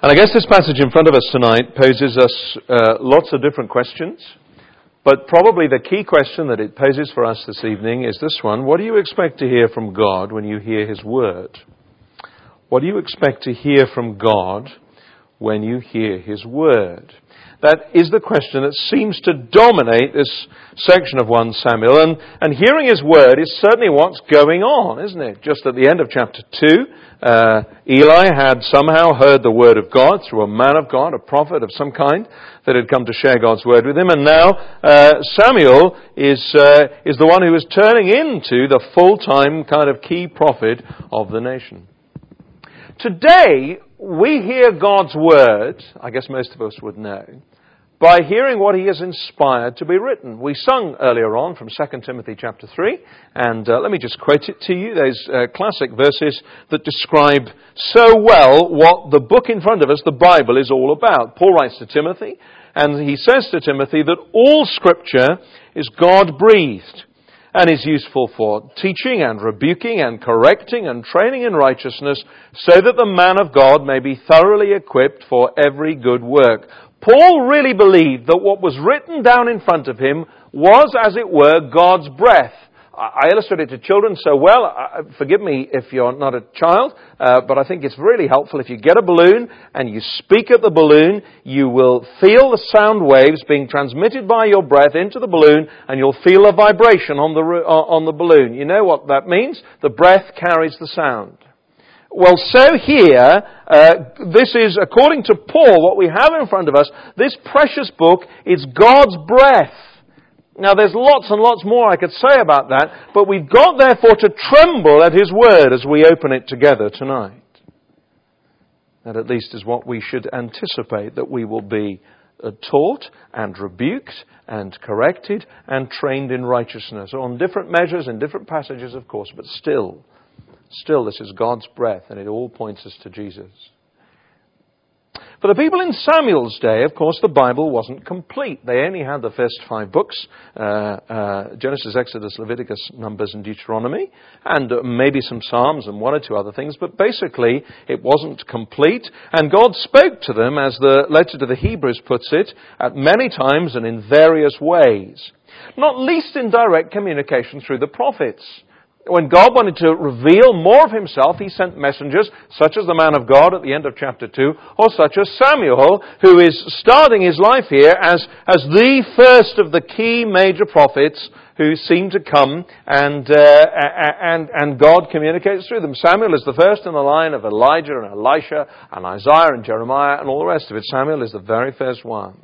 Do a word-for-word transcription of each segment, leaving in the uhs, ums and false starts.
And I guess this passage in front of us tonight poses us uh, lots of different questions. But probably the key question that it poses for us this evening is this one. What do you expect to hear from God when you hear His Word? What do you expect to hear from God when you hear His Word? That is the question that seems to dominate this section of First Samuel. And, and hearing His Word is certainly what's going on, isn't it? Just at the end of chapter two, uh, Eli had somehow heard the Word of God through a man of God, a prophet of some kind, that had come to share God's Word with him. And now uh, Samuel is, uh, is the one who is turning into the full-time kind of key prophet of the nation. Today, we hear God's Word, I guess most of us would know, by hearing what He has inspired to be written. We sung earlier on from Second Timothy chapter three, and uh, let me just quote it to you. Those uh, classic verses that describe so well what the book in front of us, the Bible, is all about. Paul writes to Timothy, and he says to Timothy that all Scripture is God-breathed and is useful for teaching and rebuking and correcting and training in righteousness, so that the man of God may be thoroughly equipped for every good work. Paul really believed that what was written down in front of him was, as it were, God's breath. I illustrate it to children so well. Uh, forgive me if you're not a child, uh, but I think it's really helpful. If you get a balloon and you speak at the balloon, you will feel the sound waves being transmitted by your breath into the balloon, and you'll feel a vibration on the uh, on the balloon. You know what that means? The breath carries the sound. Well, so here, uh, this is, according to Paul, what we have in front of us, this precious book is God's breath. Now, there's lots and lots more I could say about that, but we've got, therefore, to tremble at His Word as we open it together tonight. That at least is what we should anticipate, that we will be uh, taught and rebuked and corrected and trained in righteousness. On different measures, in different passages, of course, but still, still this is God's breath, and it all points us to Jesus. For the people in Samuel's day, of course, the Bible wasn't complete. They only had the first five books, uh, uh, Genesis, Exodus, Leviticus, Numbers, and Deuteronomy, and uh, maybe some Psalms and one or two other things, but basically it wasn't complete. And God spoke to them, as the letter to the Hebrews puts it, at many times and in various ways, not least in direct communication through the prophets. When God wanted to reveal more of Himself, He sent messengers, such as the man of God at the end of chapter two, or such as Samuel, who is starting his life here as, as the first of the key major prophets who seem to come, and, uh, and, and God communicates through them. Samuel is the first in the line of Elijah and Elisha and Isaiah and Jeremiah and all the rest of it. Samuel is the very first one.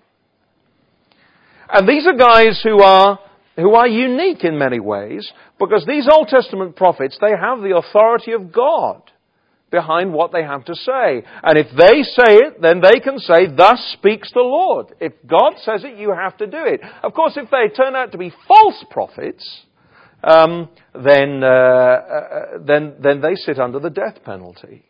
And these are guys who are who are unique in many ways, because these Old Testament prophets, they have the authority of God behind what they have to say. And if they say it, then they can say, "Thus speaks the Lord." If God says it, you have to do it. Of course, if they turn out to be false prophets, um, then, uh, uh, then, then they sit under the death penalty.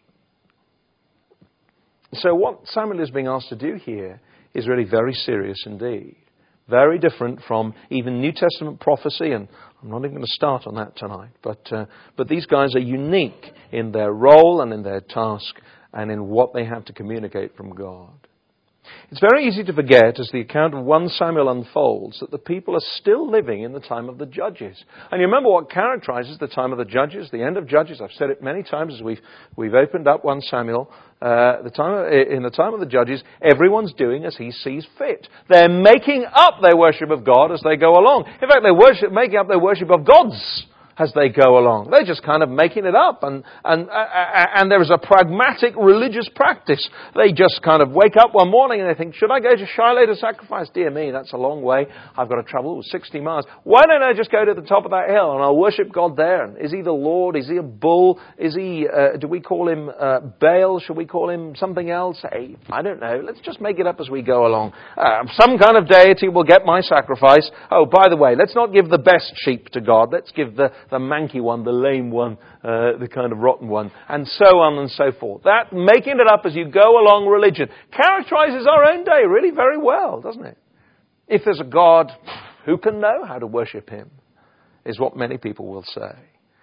So what Samuel is being asked to do here is really very serious indeed. Very different from even New Testament prophecy, and I'm not even going to start on that tonight. But uh, but these guys are unique in their role and in their task and in what they have to communicate from God. It's very easy to forget, as the account of First Samuel unfolds, that the people are still living in the time of the Judges. And you remember what characterizes the time of the Judges, the end of Judges. I've said it many times as we've we've opened up First Samuel. Uh, the time of, in the time of the Judges, everyone's doing as he sees fit. They're making up their worship of God as they go along. In fact, they're worship, making up their worship of gods as they go along. They're just kind of making it up, and and uh, and there is a pragmatic religious practice. They just kind of wake up one morning and they think, "Should I go to Shiloh to sacrifice? Dear me, that's a long way. I've got to travel sixty miles. Why don't I just go to the top of that hill and I'll worship God there? And is He the Lord? Is He a bull? Is He? Uh, do we call Him uh, Baal? Should we call Him something else? Hey, I don't know. Let's just make it up as we go along. Uh, some kind of deity will get my sacrifice. Oh, by the way, let's not give the best sheep to God. Let's give the the manky one, the lame one, uh, the kind of rotten one, and so on and so forth." That making it up as you go along religion characterizes our own day really very well, doesn't it? If there's a God, who can know how to worship Him, is what many people will say.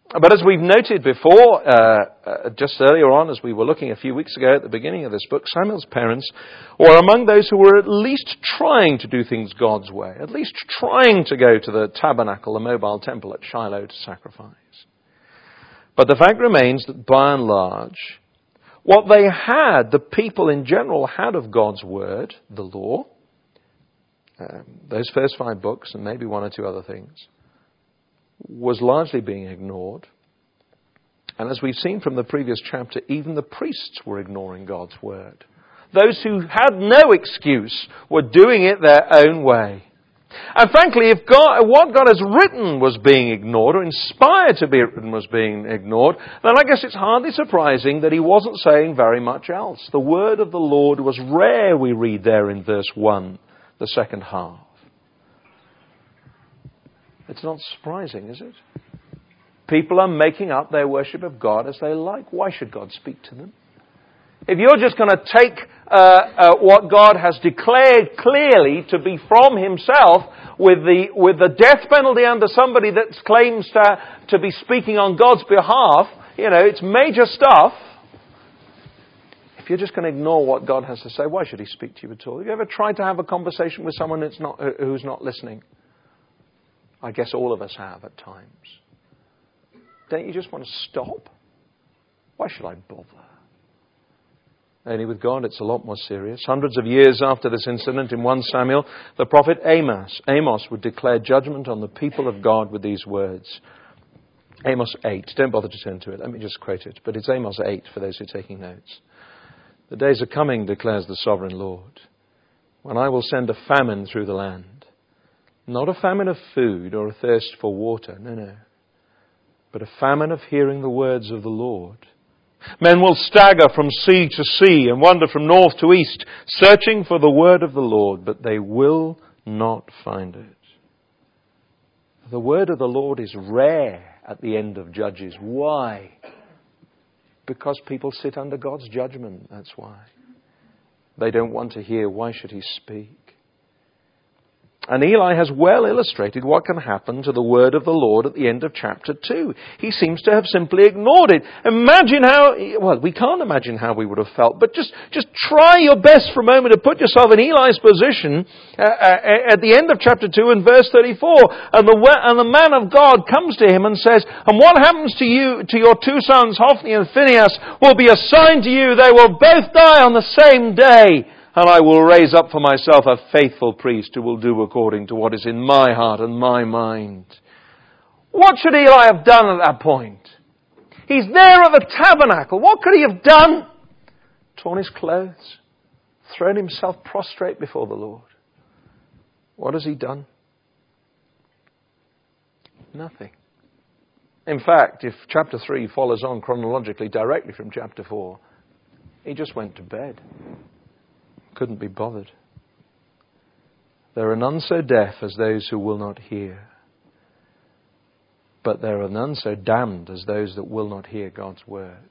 But as we've noted before, uh, uh, just earlier on, as we were looking a few weeks ago at the beginning of this book, Samuel's parents were among those who were at least trying to do things God's way, at least trying to go to the tabernacle, the mobile temple at Shiloh to sacrifice. But the fact remains that by and large, what they had, the people in general had of God's word, the law, um, those first five books and maybe one or two other things, was largely being ignored. And as we've seen from the previous chapter, even the priests were ignoring God's word. Those who had no excuse were doing it their own way. And frankly, if God, what God has written was being ignored, or inspired to be written was being ignored, then I guess it's hardly surprising that he wasn't saying very much else. The word of the Lord was rare, we read there in verse one, the second half. It's not surprising, is it? People are making up their worship of God as they like. Why should God speak to them? If you're just going to take uh, uh, what God has declared clearly to be from himself with the with the death penalty under somebody that claims to, to be speaking on God's behalf, you know, it's major stuff. If you're just going to ignore what God has to say, why should he speak to you at all? Have you ever tried to have a conversation with someone that's not, who's not listening? I guess all of us have at times. Don't you just want to stop? Why should I bother? Only with God it's a lot more serious. Hundreds of years after this incident in First Samuel, the prophet Amos, Amos would declare judgment on the people of God with these words. Amos eight. Don't bother to turn to it. Let me just quote it. But it's Amos eight for those who are taking notes. The days are coming, declares the sovereign Lord, when I will send a famine through the land. Not a famine of food or a thirst for water, no, no. But a famine of hearing the words of the Lord. Men will stagger from sea to sea and wander from north to east, searching for the word of the Lord, but they will not find it. The word of the Lord is rare at the end of Judges. Why? Because people sit under God's judgment, that's why. They don't want to hear. Why should he speak? And Eli has well illustrated what can happen to the word of the Lord at the end of chapter two. He seems to have simply ignored it. Imagine how, well, we can't imagine how we would have felt, but just, just try your best for a moment to put yourself in Eli's position uh, uh, at the end of chapter two and verse thirty-four. And the, and the man of God comes to him and says, and what happens to you, to your two sons, Hophni and Phinehas, will be a sign to you. They will both die on the same day. And I will raise up for myself a faithful priest who will do according to what is in my heart and my mind. What should Eli have done at that point? He's there at the tabernacle. What could he have done? Torn his clothes, thrown himself prostrate before the Lord. What has he done? Nothing. In fact, if chapter three follows on chronologically directly from chapter four, he just went to bed. Couldn't be bothered. There are none so deaf as those who will not hear. But there are none so damned as those that will not hear God's word.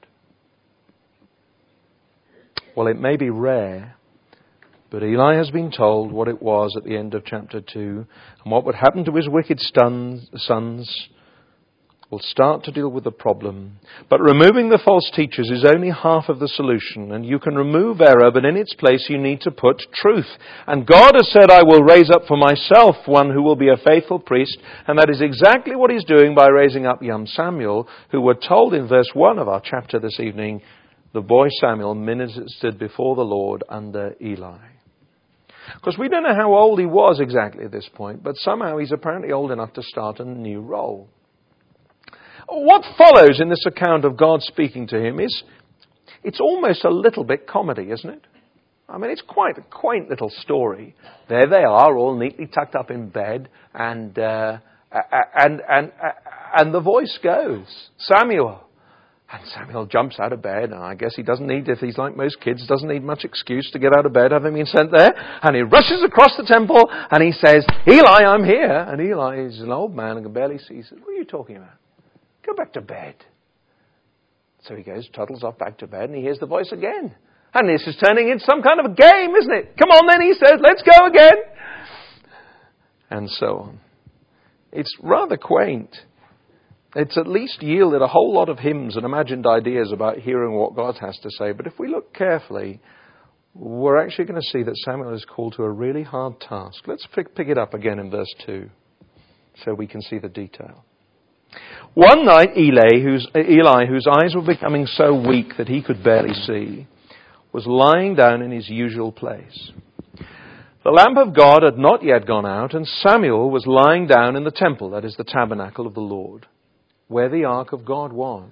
Well, it may be rare, but Eli has been told what it was at the end of chapter two, and what would happen to his wicked sons will start to deal with the problem. But removing the false teachers is only half of the solution, and you can remove error, but in its place you need to put truth. And God has said, I will raise up for myself one who will be a faithful priest, and that is exactly what he's doing by raising up young Samuel, who we're told in verse one of our chapter this evening, the boy Samuel ministered before the Lord under Eli. Because we don't know how old he was exactly at this point, but somehow he's apparently old enough to start a new role. What follows in this account of God speaking to him is, it's almost a little bit comedy, isn't it? I mean, it's quite a quaint little story. There they are, all neatly tucked up in bed, and uh, and and and the voice goes, Samuel. And Samuel jumps out of bed, and I guess he doesn't need, if he's like most kids, doesn't need much excuse to get out of bed, having been sent there. And he rushes across the temple, and he says, Eli, I'm here. And Eli is an old man and can barely see. He says, what are you talking about? Go back to bed. So he goes, toddles off back to bed, and he hears the voice again. And this is turning into some kind of a game, isn't it? Come on then, he says, let's go again. And so on. It's rather quaint. It's at least yielded a whole lot of hymns and imagined ideas about hearing what God has to say. But if we look carefully, we're actually going to see that Samuel is called to a really hard task. Let's pick, pick it up again in verse two so we can see the detail. One night, Eli whose, Eli, whose eyes were becoming so weak that he could barely see, was lying down in his usual place. The lamp of God had not yet gone out, and Samuel was lying down in the temple, that is the tabernacle of the Lord, where the ark of God was.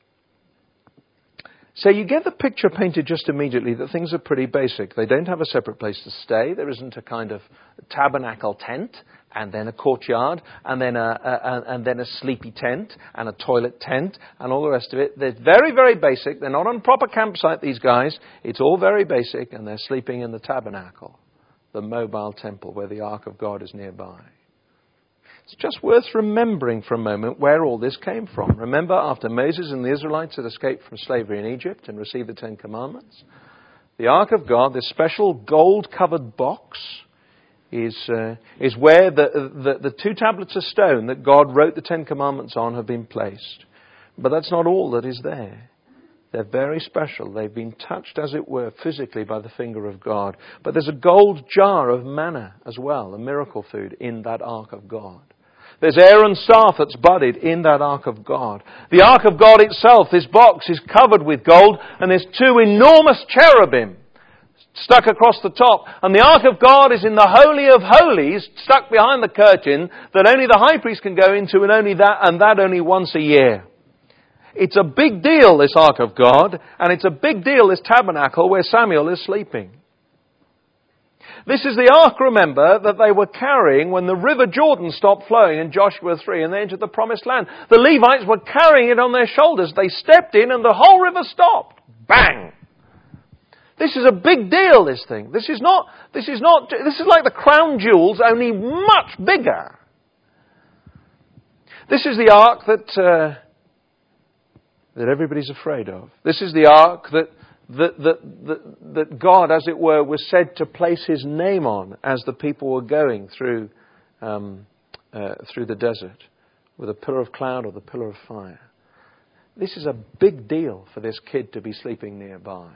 So you get the picture painted just immediately that things are pretty basic. They don't have a separate place to stay. There isn't a kind of tabernacle tent and then a courtyard and then a, a, and then a sleepy tent and a toilet tent and all the rest of it. They're very, very basic. They're not on a proper campsite, these guys. It's all very basic, and they're sleeping in the tabernacle, the mobile temple where the ark of God is nearby. It's just worth remembering for a moment where all this came from. Remember, after Moses and the Israelites had escaped from slavery in Egypt and received the Ten Commandments, the Ark of God, this special gold-covered box, is uh, is where the, the, the two tablets of stone that God wrote the Ten Commandments on have been placed. But that's not all that is there. They're very special. They've been touched, as it were, physically by the finger of God. But there's a gold jar of manna as well, a miracle food, in that Ark of God. There's Aaron's staff that's budded in that Ark of God. The Ark of God itself, this box, is covered with gold, and there's two enormous cherubim stuck across the top. And the Ark of God is in the Holy of Holies, stuck behind the curtain, that only the high priest can go into, and only that, and that only once a year. It's a big deal, this Ark of God, and it's a big deal, this tabernacle where Samuel is sleeping. This is the ark, remember, that they were carrying when the river Jordan stopped flowing in Joshua three and they entered the promised land. The Levites were carrying it on their shoulders. They stepped in and the whole river stopped. Bang! This is a big deal, this thing. This is not, this is not, this is like the crown jewels, only much bigger. This is the ark that, uh, that everybody's afraid of. This is the ark that That, that, that, that God, as it were, was said to place his name on as the people were going through um, uh, through the desert with a pillar of cloud or the pillar of fire. This is a big deal for this kid to be sleeping nearby.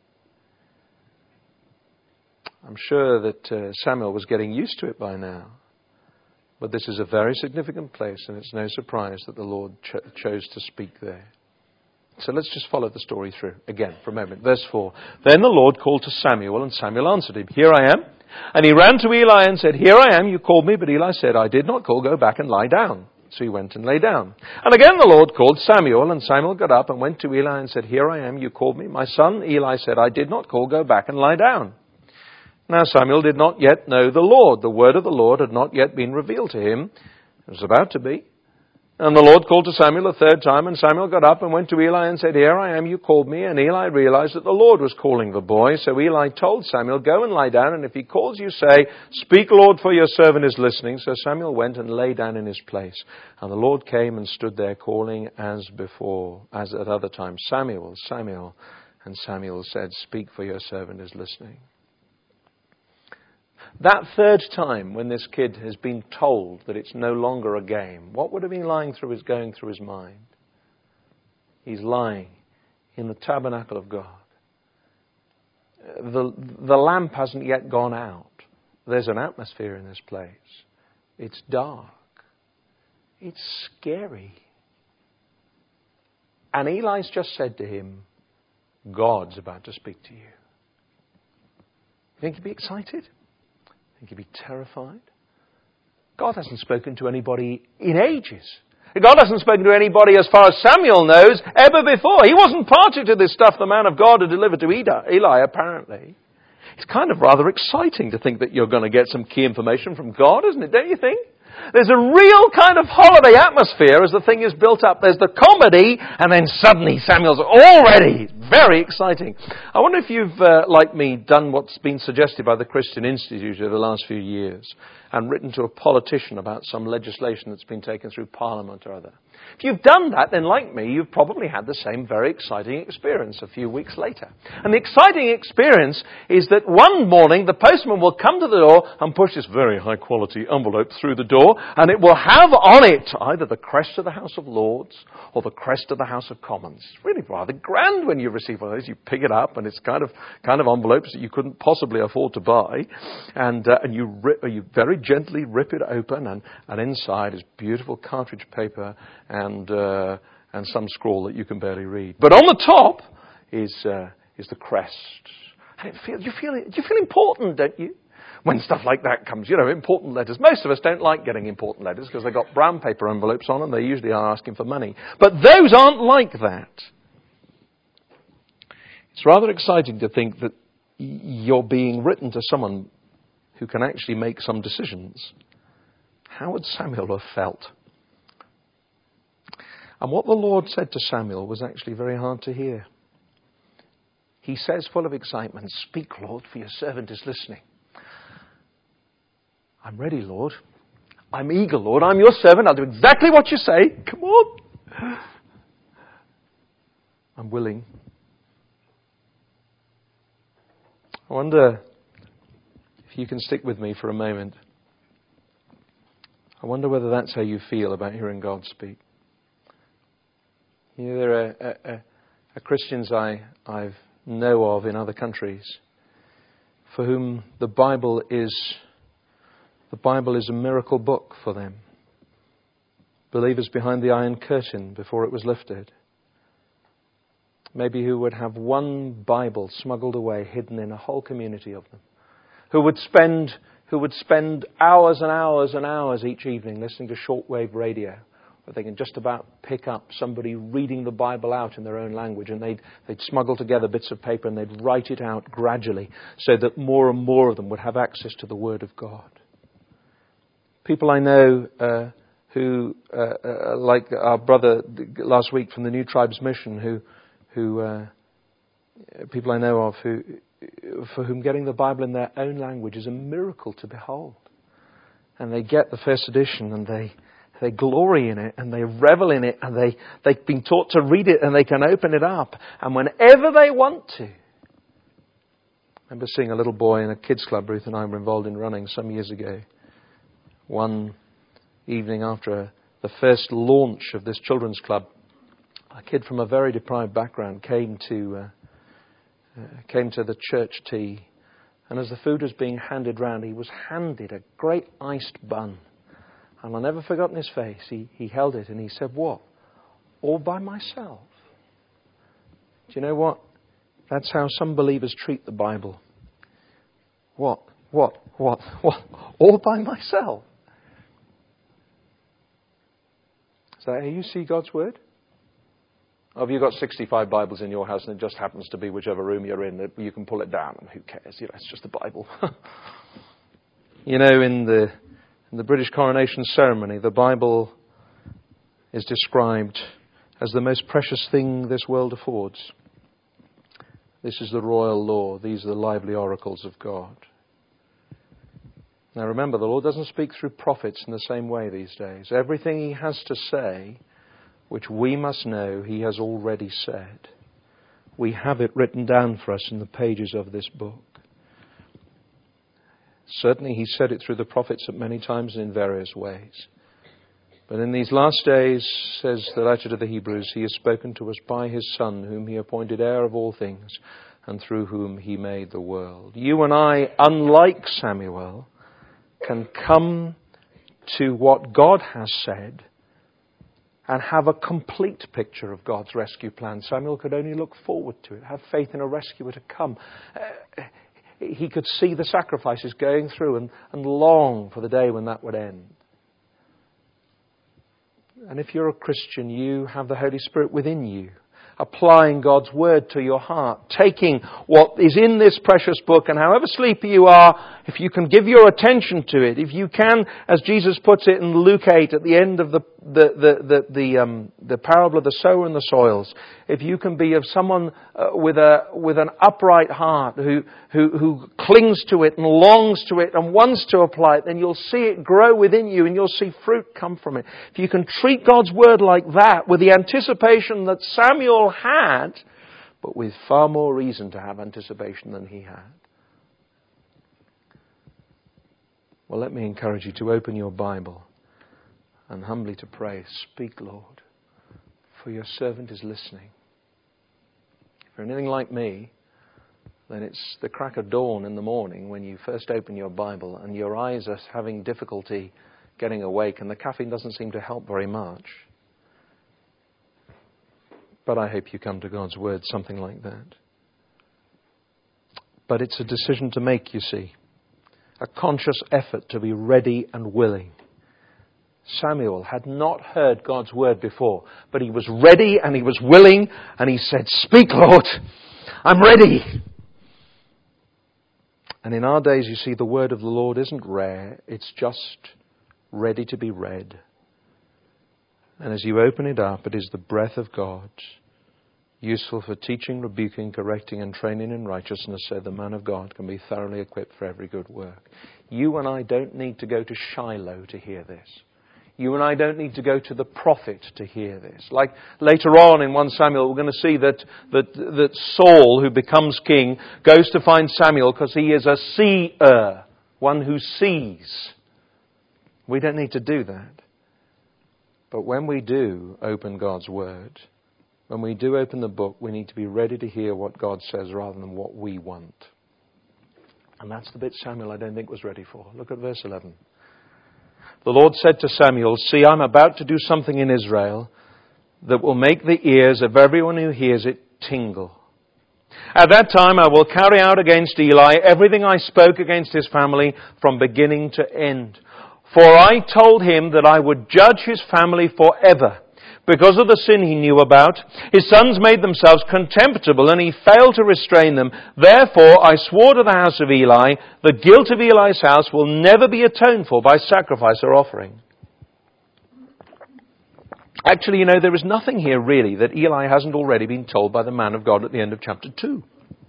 I'm sure that uh, Samuel was getting used to it by now. But this is a very significant place, and it's no surprise that the Lord cho- chose to speak there. So let's just follow the story through again for a moment. Verse four. Then the Lord called to Samuel, and Samuel answered him, "Here I am." And he ran to Eli and said, "Here I am, you called me." But Eli said, "I did not call, go back and lie down." So he went and lay down. And again the Lord called Samuel, and Samuel got up and went to Eli and said, "Here I am, you called me." "My son," Eli said, "I did not call, go back and lie down." Now Samuel did not yet know the Lord. The word of the Lord had not yet been revealed to him. It was about to be. And the Lord called to Samuel a third time, and Samuel got up and went to Eli and said, "Here I am, you called me." And Eli realized that the Lord was calling the boy. So Eli told Samuel, "Go and lie down, and if he calls you, say, 'Speak, Lord, for your servant is listening.'" So Samuel went and lay down in his place. And the Lord came and stood there calling as before, as at other times, "Samuel, Samuel." And Samuel said, "Speak, for your servant is listening." That third time when this kid has been told that it's no longer a game, what would have been lying through his, going through his mind? He's lying in the tabernacle of God. The, the lamp hasn't yet gone out. There's an atmosphere in this place. It's dark. It's scary. And Eli's just said to him, "God's about to speak to you." Think you'd be excited? Think you'd be terrified? God hasn't spoken to anybody in ages. God hasn't spoken to anybody, as far as Samuel knows, ever before. He wasn't party to this stuff the man of God had delivered to Eli, apparently. It's kind of rather exciting to think that you're going to get some key information from God, isn't it? Don't you think? There's a real kind of holiday atmosphere as the thing is built up. There's the comedy, and then suddenly Samuel's already very exciting. I wonder if you've, uh, like me, done what's been suggested by the Christian Institute over the last few years and written to a politician about some legislation that's been taken through Parliament or other. If you've done that, then like me, you've probably had the same very exciting experience a few weeks later. And the exciting experience is that one morning the postman will come to the door and push this very high quality envelope through the door, and it will have on it either the crest of the House of Lords or the crest of the House of Commons. It's really rather grand when you receive one of those. You pick it up and it's kind of kind of envelopes that you couldn't possibly afford to buy, and uh, and you rip, you very gently rip it open, and, and inside is beautiful cartridge paper and uh, and some scrawl that you can barely read. But on the top is uh, is the crest, and it feel, you feel you feel important, don't you? When stuff like that comes, you know, important letters. Most of us don't like getting important letters because they've got brown paper envelopes on them. They usually are asking for money. But those aren't like that. It's rather exciting to think that you're being written to someone who can actually make some decisions. How would Samuel have felt? And what the Lord said to Samuel was actually very hard to hear. He says, full of excitement, "Speak, Lord, for your servant is listening." I'm ready, Lord. I'm eager, Lord. I'm your servant. I'll do exactly what you say. Come on. I'm willing. I wonder if you can stick with me for a moment. I wonder whether that's how you feel about hearing God speak. You know, there are, uh, uh, are Christians I I know of in other countries for whom the Bible is the Bible is a miracle book for them. Believers behind the Iron Curtain before it was lifted. Maybe who would have one Bible smuggled away, hidden in a whole community of them. Who would spend who would spend hours and hours and hours each evening listening to shortwave radio, where they can just about pick up somebody reading the Bible out in their own language, and they'd, they'd smuggle together bits of paper and they'd write it out gradually so that more and more of them would have access to the Word of God. People I know uh, who, uh, uh, like our brother last week from the New Tribes Mission, who, who uh, people I know of who, for whom getting the Bible in their own language is a miracle to behold. And they get the first edition and they They glory in it and they revel in it, and they, they've been taught to read it and they can open it up. And whenever they want to. I remember seeing a little boy in a kids club Ruth and I were involved in running some years ago. One evening after a, the first launch of this children's club, a kid from a very deprived background came to, uh, uh, came to the church tea. And as the food was being handed round, he was handed a great iced bun. And I'll never forgotten his face. He, he held it and he said, "What? All by myself?" Do you know what? That's how some believers treat the Bible. What? What? What? What? All by myself? Is that how you see God's Word? Or have you got sixty-five Bibles in your house and it just happens to be whichever room you're in that you can pull it down and who cares? You know, it's just the Bible. You know, in the In the British coronation ceremony, the Bible is described as the most precious thing this world affords. This is the royal law. These are the lively oracles of God. Now remember, the Lord doesn't speak through prophets in the same way these days. Everything He has to say, which we must know, He has already said. We have it written down for us in the pages of this book. Certainly He said it through the prophets at many times and in various ways. But in these last days, says the letter to the Hebrews, He has spoken to us by His Son, whom He appointed heir of all things, and through whom He made the world. You and I, unlike Samuel, can come to what God has said and have a complete picture of God's rescue plan. Samuel could only look forward to it, have faith in a rescuer to come. Uh, He could see the sacrifices going through and, and long for the day when that would end. And if you're a Christian, you have the Holy Spirit within you, applying God's Word to your heart, taking what is in this precious book, and however sleepy you are, if you can give your attention to it, if you can, as Jesus puts it in Luke eight, at the end of the the the the the, um, the parable of the sower and the soils, if you can be of someone uh, with a with an upright heart who who who clings to it and longs to it and wants to apply it, then you'll see it grow within you and you'll see fruit come from it. If you can treat God's word like that, with the anticipation that Samuel had, but with far more reason to have anticipation than he had. Well, let me encourage you to open your Bible and humbly to pray, speak, Lord, for your servant is listening. If you're anything like me, then it's the crack of dawn in the morning when you first open your Bible and your eyes are having difficulty getting awake and the caffeine doesn't seem to help very much. But I hope you come to God's word something like that. But it's a decision to make, you see. A conscious effort to be ready and willing. Samuel had not heard God's word before, but he was ready and he was willing and he said, speak, Lord, I'm ready. And in our days, you see, the word of the Lord isn't rare. It's just ready to be read. And as you open it up, it is the breath of God, useful for teaching, rebuking, correcting, and training in righteousness, so the man of God can be thoroughly equipped for every good work. You and I don't need to go to Shiloh to hear this. You and I don't need to go to the prophet to hear this. Like later on in First Samuel, we're going to see that, that, that Saul, who becomes king, goes to find Samuel because he is a seer, one who sees. We don't need to do that. But when we do open God's word, when we do open the book, we need to be ready to hear what God says rather than what we want. And that's the bit Samuel, I don't think, was ready for. Look at verse eleven. The Lord said to Samuel, see, I'm about to do something in Israel that will make the ears of everyone who hears it tingle. At that time I will carry out against Eli everything I spoke against his family from beginning to end. For I told him that I would judge his family forever. Because of the sin he knew about, his sons made themselves contemptible and he failed to restrain them. Therefore I swore to the house of Eli, the guilt of Eli's house will never be atoned for by sacrifice or offering. Actually, you know, there is nothing here really that Eli hasn't already been told by the man of God at the end of chapter two.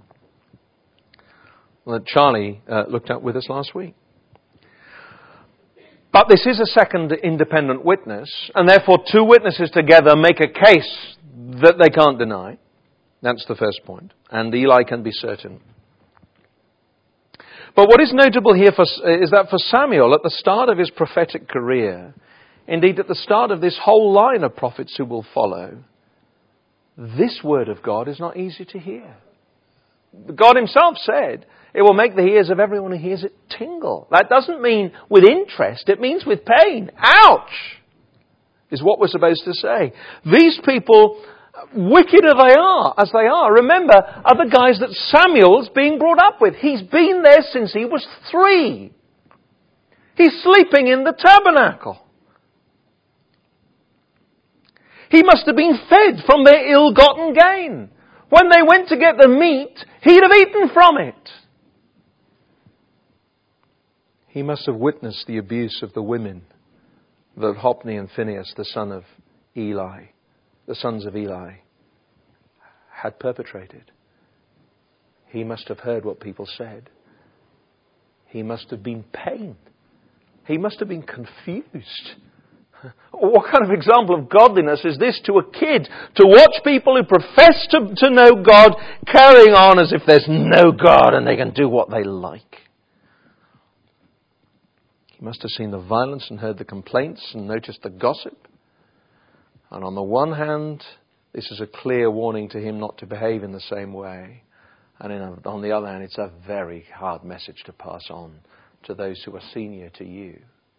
Well, that Charlie uh, looked at with us last week. But this is a second independent witness, and therefore two witnesses together make a case that they can't deny. That's the first point. And Eli can be certain. But what is notable here for, is that for Samuel, at the start of his prophetic career, indeed at the start of this whole line of prophets who will follow, this word of God is not easy to hear. God himself said, it will make the ears of everyone who hears it tingle. That doesn't mean with interest. It means with pain. Ouch! Is what we're supposed to say. These people, wicked as they are, as they are, remember, are the guys that Samuel's being brought up with. He's been there since he was three. He's sleeping in the tabernacle. He must have been fed from their ill-gotten gain. When they went to get the meat, he'd have eaten from it. He must have witnessed the abuse of the women that Hophni and Phinehas, the son of Eli, the sons of Eli, had perpetrated. He must have heard what people said. He must have been pained. He must have been confused. What kind of example of godliness is this to a kid? To watch people who profess to, to know God carrying on as if there's no God and they can do what they like. He must have seen the violence and heard the complaints and noticed the gossip. And on the one hand, this is a clear warning to him not to behave in the same way. And in a, on the other hand, it's a very hard message to pass on to those who are senior to you.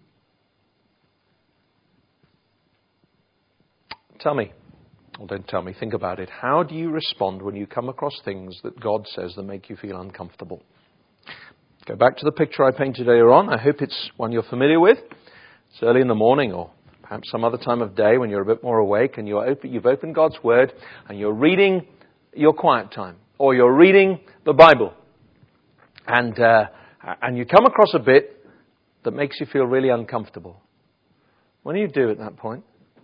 Tell me, or don't tell me, think about it. How do you respond when you come across things that God says that make you feel uncomfortable? Go back to the picture I painted earlier on. I hope it's one you're familiar with. It's early in the morning or perhaps some other time of day when you're a bit more awake and you're open, you've opened God's Word and you're reading your quiet time or you're reading the Bible. And, uh, and you come across a bit that makes you feel really uncomfortable. What do you do at that point?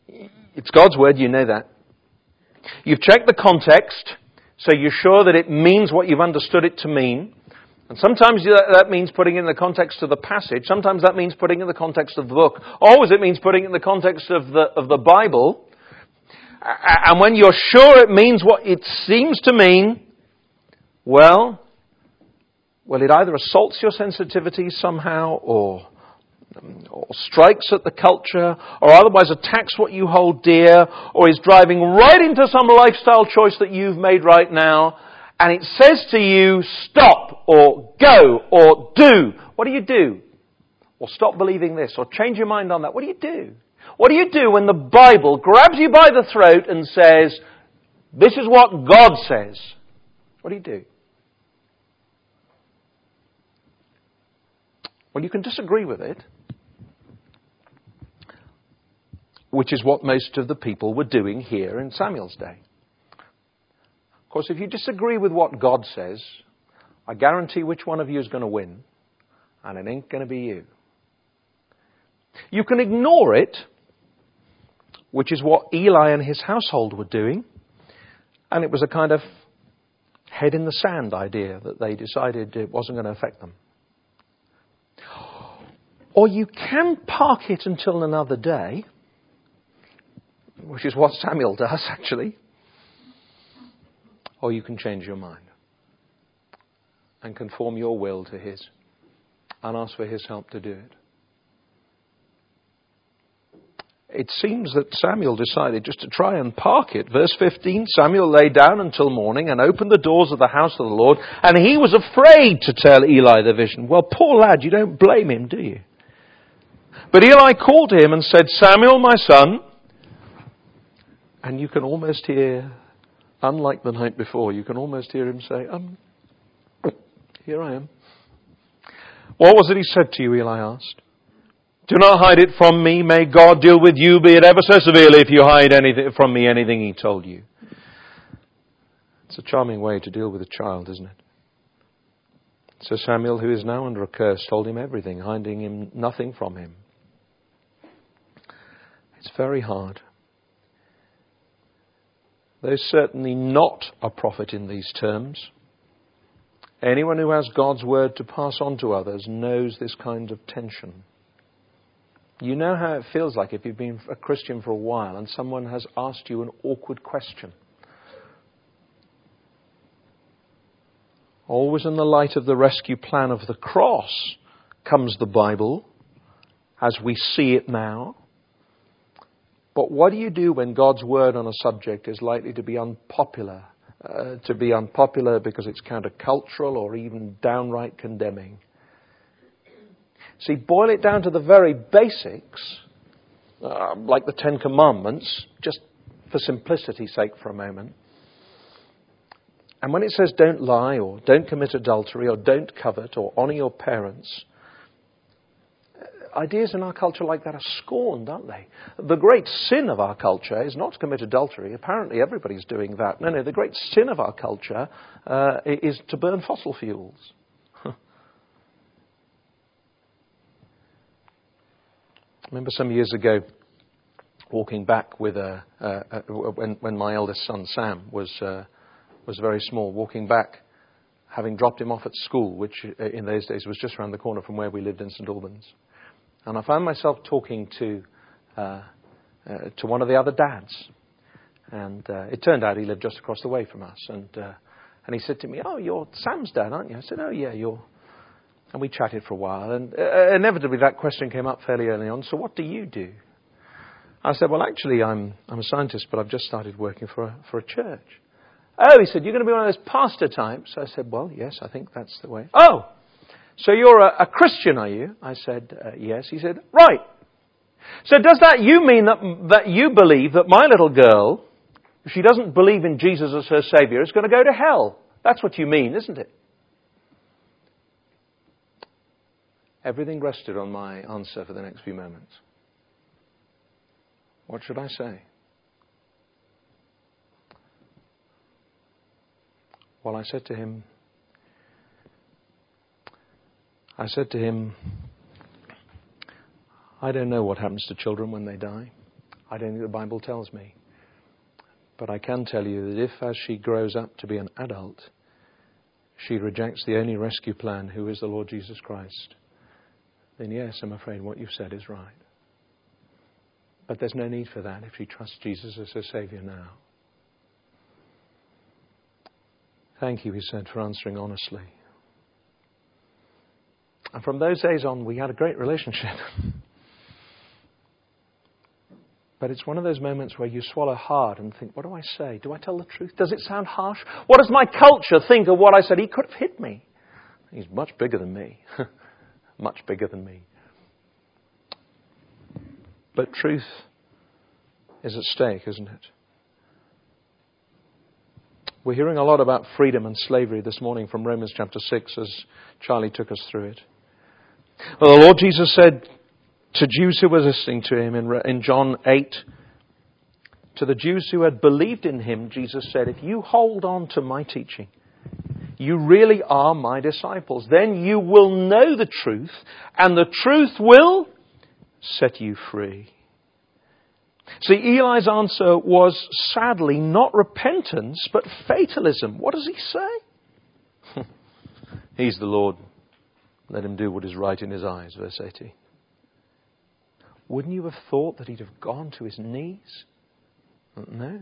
It's God's word, you know that. You've checked the context, so you're sure that it means what you've understood it to mean. And sometimes that means putting it in the context of the passage. Sometimes that means putting it in the context of the book. Always it means putting it in the context of the, of the Bible. And when you're sure it means what it seems to mean, well, well, it either assaults your sensitivity somehow, or, or strikes at the culture, or otherwise attacks what you hold dear, or is driving right into some lifestyle choice that you've made right now, and it says to you, stop, or go, or do. What do you do? Or stop believing this, or change your mind on that. What do you do? What do you do when the Bible grabs you by the throat and says, this is what God says? What do you do? Well, you can disagree with it, which is what most of the people were doing here in Samuel's day. Of course, if you disagree with what God says, I guarantee which one of you is going to win, and it ain't going to be you. You can ignore it, which is what Eli and his household were doing, and it was a kind of head in the sand idea that they decided it wasn't going to affect them. Or you can park it until another day, which is what Samuel does, actually. Or you can change your mind and conform your will to his and ask for his help to do it. It seems that Samuel decided just to try and park it. Verse fifteen, Samuel lay down until morning and opened the doors of the house of the Lord, and he was afraid to tell Eli the vision. Well, poor lad, you don't blame him, do you? But Eli called to him and said, Samuel, my son. And you can almost hear, unlike the night before, you can almost hear him say, um, here I am. What was it he said to you, Eli asked. Do not hide it from me. May God deal with you, be it ever so severely, if you hide anything from me, anything he told you. It's a charming way to deal with a child, isn't it? So Samuel, who is now under a curse, told him everything, hiding him nothing from him. It's very hard. There's certainly not a prophet in these terms. Anyone who has God's word to pass on to others knows this kind of tension. You know how it feels like if you've been a Christian for a while and someone has asked you an awkward question. Always in the light of the rescue plan of the cross comes the Bible as we see it now. But what do you do when God's word on a subject is likely to be unpopular? Uh, to be unpopular because it's countercultural or even downright condemning? See, boil it down to the very basics, uh, like the Ten Commandments, just for simplicity's sake for a moment. And when it says don't lie or don't commit adultery or don't covet or honour your parents, ideas in our culture like that are scorned, aren't they? The great sin of our culture is not to commit adultery. Apparently everybody's doing that. No, no, the great sin of our culture uh, is to burn fossil fuels. I remember some years ago walking back with a, uh, uh, when, when my eldest son Sam was uh, was very small, walking back, having dropped him off at school, which uh, in those days was just around the corner from where we lived in St Albans. And I found myself talking to uh, uh, to one of the other dads. And uh, it turned out he lived just across the way from us. And uh, and he said to me, oh, you're Sam's dad, aren't you? I said, oh, yeah, you're... And we chatted for a while. And uh, inevitably that question came up fairly early on. So what do you do? I said, well, actually, I'm I'm a scientist, but I've just started working for a, for a church. Oh, he said, you're going to be one of those pastor types? I said, well, yes, I think that's the way. Oh, so you're a, a Christian, are you? I said, uh, yes. He said, right. So does that you mean that that you believe that my little girl, if she doesn't believe in Jesus as her Saviour, is going to go to hell? That's what you mean, isn't it? Everything rested on my answer for the next few moments. What should I say? Well, I said to him, I said to him, I don't know what happens to children when they die. I don't think the Bible tells me. But I can tell you that if, as she grows up to be an adult, she rejects the only rescue plan, who is the Lord Jesus Christ, then yes, I'm afraid what you've said is right. But there's no need for that if she trusts Jesus as her Saviour now. Thank you, he said, for answering honestly. And from those days on, we had a great relationship. But it's one of those moments where you swallow hard and think, what do I say? Do I tell the truth? Does it sound harsh? What does my culture think of what I said? He could have hit me. He's much bigger than me. Much bigger than me. But truth is at stake, isn't it? We're hearing a lot about freedom and slavery this morning from Romans chapter six as Charlie took us through it. Well, the Lord Jesus said to Jews who were listening to him in, in John eight, to the Jews who had believed in him, Jesus said, if you hold on to my teaching, you really are my disciples. Then you will know the truth, and the truth will set you free. See, Eli's answer was sadly not repentance, but fatalism. What does he say? He's the Lord. Let him do what is right in his eyes, verse eighty. Wouldn't you have thought that he'd have gone to his knees? No.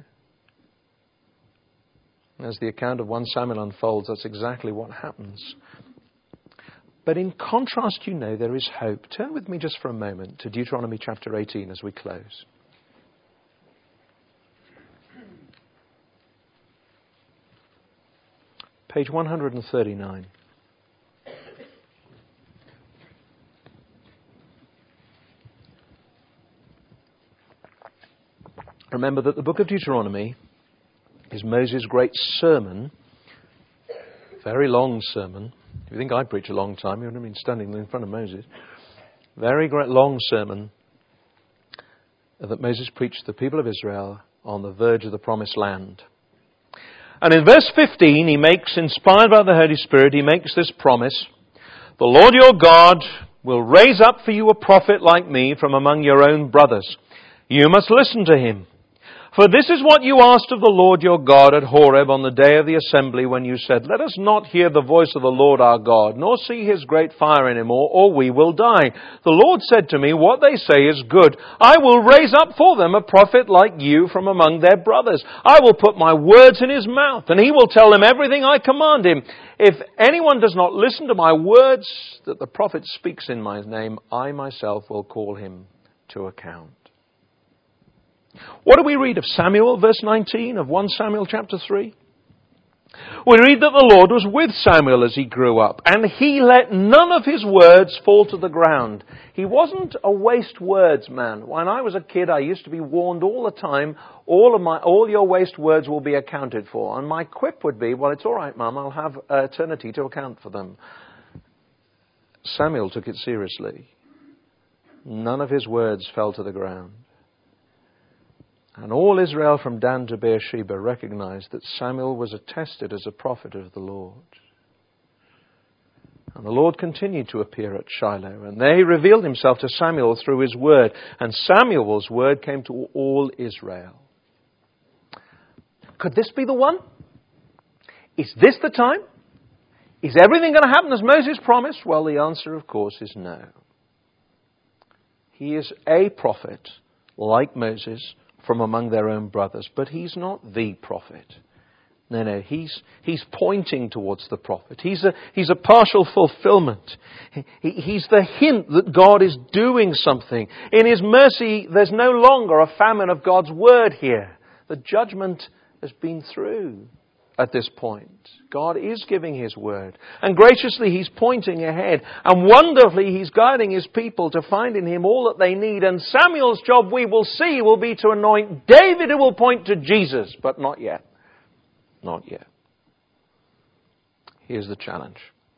As the account of First Samuel unfolds, that's exactly what happens. But in contrast, you know, there is hope. Turn with me just for a moment to Deuteronomy chapter eighteen as we close. Page one hundred thirty-nine. Remember that the book of Deuteronomy is Moses' great sermon, very long sermon. If you think I preach a long time, you wouldn't have been standing in front of Moses. Very great long sermon that Moses preached to the people of Israel on the verge of the promised land. And in verse fifteen, he makes, inspired by the Holy Spirit, he makes this promise. The Lord your God will raise up for you a prophet like me from among your own brothers. You must listen to him. For this is what you asked of the Lord your God at Horeb on the day of the assembly when you said, let us not hear the voice of the Lord our God, nor see his great fire anymore, or we will die. The Lord said to me, what they say is good. I will raise up for them a prophet like you from among their brothers. I will put my words in his mouth, and he will tell them everything I command him. If anyone does not listen to my words that the prophet speaks in my name, I myself will call him to account. What do we read of Samuel, verse nineteen of First Samuel chapter three? We read that the Lord was with Samuel as he grew up, and he let none of his words fall to the ground. He wasn't a waste words man. When I was a kid, I used to be warned all the time, all of my, all your waste words will be accounted for. And my quip would be, well, it's all right, Mum, I'll have eternity to account for them. Samuel took it seriously. None of his words fell to the ground. And all Israel from Dan to Beersheba recognized that Samuel was attested as a prophet of the Lord. And the Lord continued to appear at Shiloh, and there he revealed himself to Samuel through his word. And Samuel's word came to all Israel. Could this be the one? Is this the time? Is everything going to happen as Moses promised? Well, the answer, of course, is no. He is a prophet, like Moses, from among their own brothers. But he's not the prophet. No, no, he's, he's pointing towards the prophet. He's a, he's a partial fulfillment. He, he's the hint that God is doing something. In his mercy, there's no longer a famine of God's word here. The judgment has been through at this point. God is giving his word. And graciously he's pointing ahead. And wonderfully he's guiding his people to find in him all that they need. And Samuel's job, we will see, will be to anoint David, who will point to Jesus. But not yet. Not yet. Here's the challenge.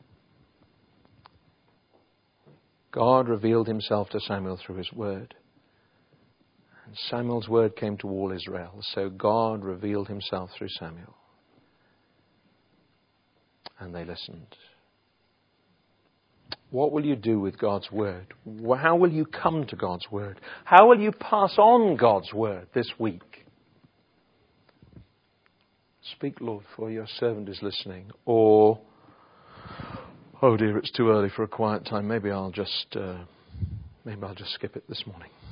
God revealed himself to Samuel through his word. And Samuel's word came to all Israel. So God revealed himself through Samuel. And they listened. What will you do with God's Word? How will you come to God's Word? How will you pass on God's Word this week? Speak, Lord, for your servant is listening. Or, oh dear, it's too early for a quiet time. Maybe I'll just, uh, maybe I'll just skip it this morning.